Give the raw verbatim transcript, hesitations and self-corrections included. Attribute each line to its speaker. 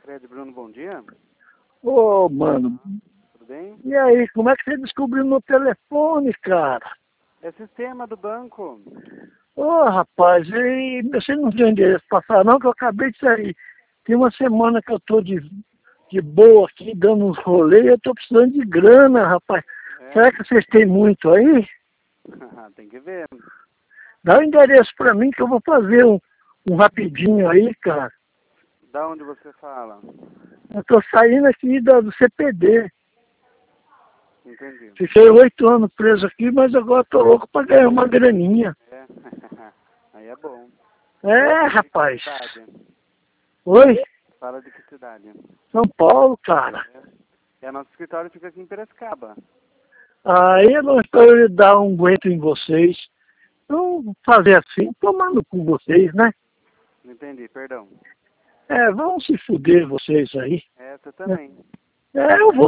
Speaker 1: Cicred, Bruno, bom dia.
Speaker 2: Ô, mano.
Speaker 1: Tudo bem?
Speaker 2: E aí, como é que você descobriu meu telefone, cara?
Speaker 1: É sistema do banco.
Speaker 2: Ô, rapaz, e você não tem endereço pra passar não, que eu acabei de sair. Tem uma semana que eu tô de, de boa aqui, dando uns rolês, eu tô precisando de grana, rapaz.
Speaker 1: É.
Speaker 2: Será que vocês têm muito aí?
Speaker 1: Tem que ver.
Speaker 2: Dá o endereço pra mim que eu vou fazer um, um rapidinho aí, cara.
Speaker 1: Da onde você fala?
Speaker 2: Eu tô saindo aqui da, do C P D.
Speaker 1: Entendi.
Speaker 2: Fiquei oito anos preso aqui, mas agora tô louco pra ganhar uma graninha.
Speaker 1: É. Aí é bom.
Speaker 2: É,
Speaker 1: De
Speaker 2: rapaz.
Speaker 1: que cidade?
Speaker 2: Oi?
Speaker 1: Fala de que cidade?
Speaker 2: São Paulo, cara.
Speaker 1: É. É, nosso escritório fica aqui em Piracicaba.
Speaker 2: Aí eu não estou eu dar um aguento em vocês. Então, fazer assim, tomando com vocês, né?
Speaker 1: Não entendi, perdão.
Speaker 2: É, vão se fuder vocês aí.
Speaker 1: É, você também.
Speaker 2: É, eu vou.